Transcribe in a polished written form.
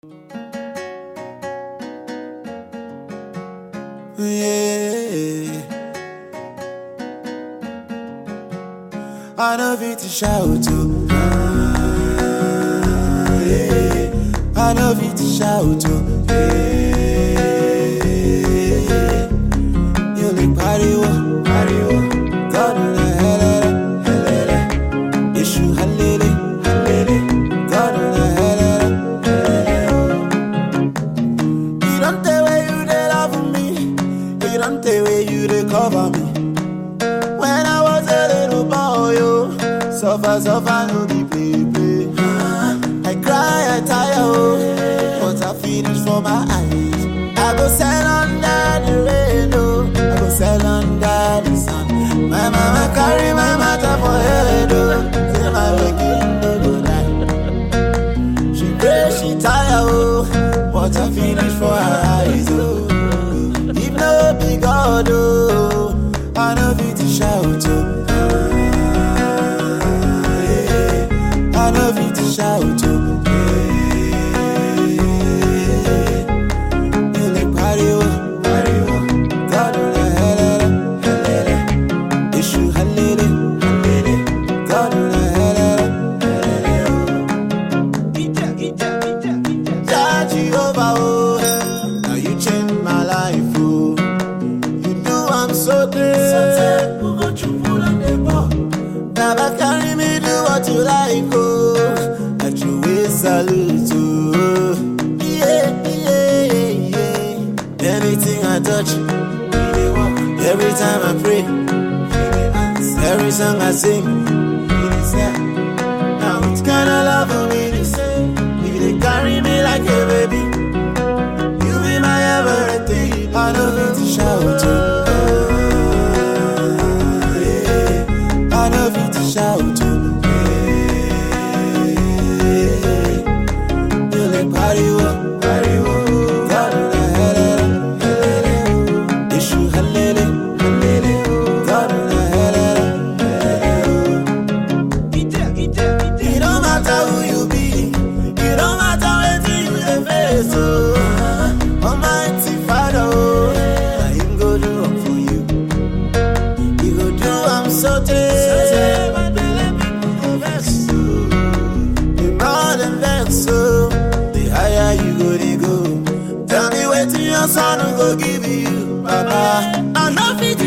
Yeah. I know fit to shout to. Yeah. I know fit to shout to. Yeah. You like party, God in the hell, issue halele, God in the hell. You don't tell where you dey love me. You don't tell where you dey cover me. When I was a little boy, yo, suffer, no be play. I cry, I tire, oh, but I finish for my eyes. I go sell under the rain, oh, I go sell under the sun. My mama carry my matter for head, oh, say my waking no go die. She pray, she tire, oh, but I finish for her eyes, oh. If no be God, oh, I know fit to shout, oh. I know fit to shout, oh. You like party, oh, God in the hell, issue halele, God in the hell. Jah Jehovah, oh, now you change my life, oh. You know I'm so great. Never carry me, do what you like, oh. At your way, salute, oh. Yeah. Anything I touch, every time I pray, every song I sing, now it's kinda love for me to say. You they carry me like a baby. You be my everything. I know fit to shout, oh. I know fit to shout, oh. You like party, oh. God in the hell, issue halele, God in the hell. It don't matter who you be, it don't matter what you dey face, oh. Almighty Father, oh, na Him go do am for you. He go do am so tey, but let people go vex, oh. The more them vex, oh, the higher you go, they go. Tell me wetin your son go give you, Baba. I know fit